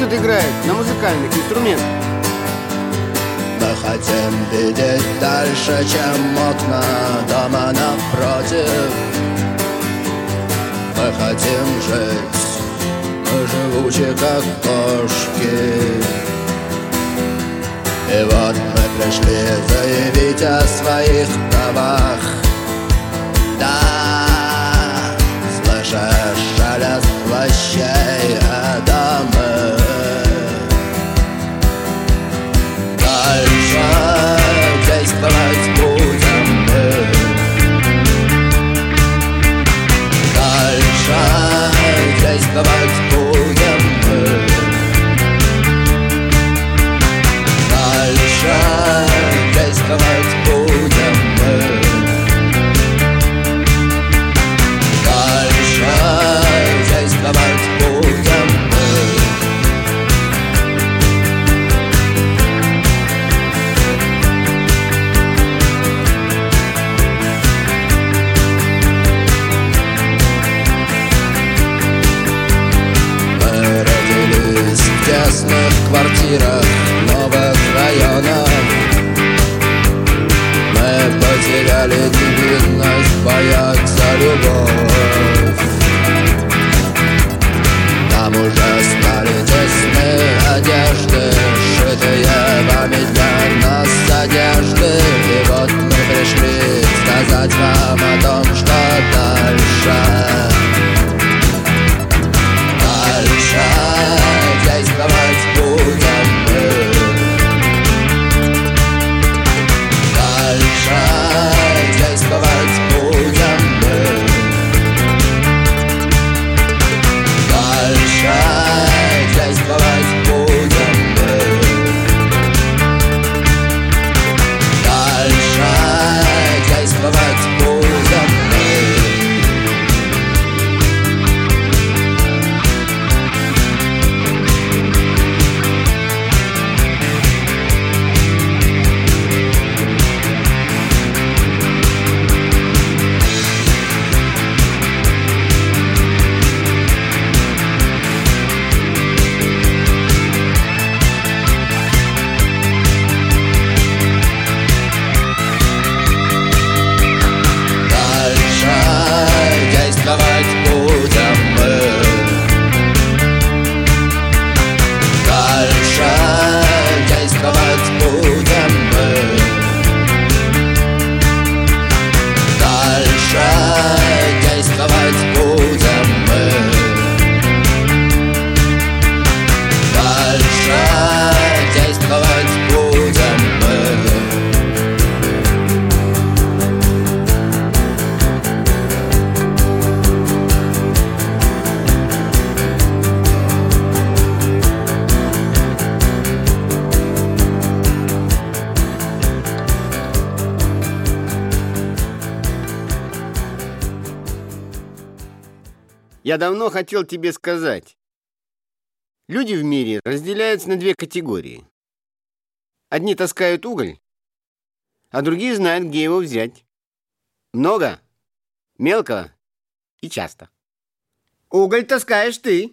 тут играют на музыкальных инструментах? Мы хотим видеть дальше, чем окна дома напротив. Мы хотим жить, мы живучи, как кошки. И вот мы пришли заявить о своих правах. Да, слышишь шелест плащей Адамы. Дальше действовать будем мы. Дальше действовать будем мы. Дальше действовать будем мы. Дальше действовать будем мы. Мы родились в тесных квартирах новых районов. Мы потеряли невинность, боясь за любовь. Нам уже стали тесны одежды, сшитые вами для нас одежды. И вот мы пришли сказать вам о том, что дальше. Дальше действовать будем мы. Дальше действовать будем мы. Дальше действовать будем мы. Дальше действовать будем мы. Действовать будем мы. Дальше действовать будем мы. Дальше действовать будем мы. Дальше действовать будем мы. Я давно хотел тебе сказать. Люди в мире разделяются на две категории. Одни таскают уголь, а другие знают, где его взять. Много, мелко и часто. Уголь таскаешь ты.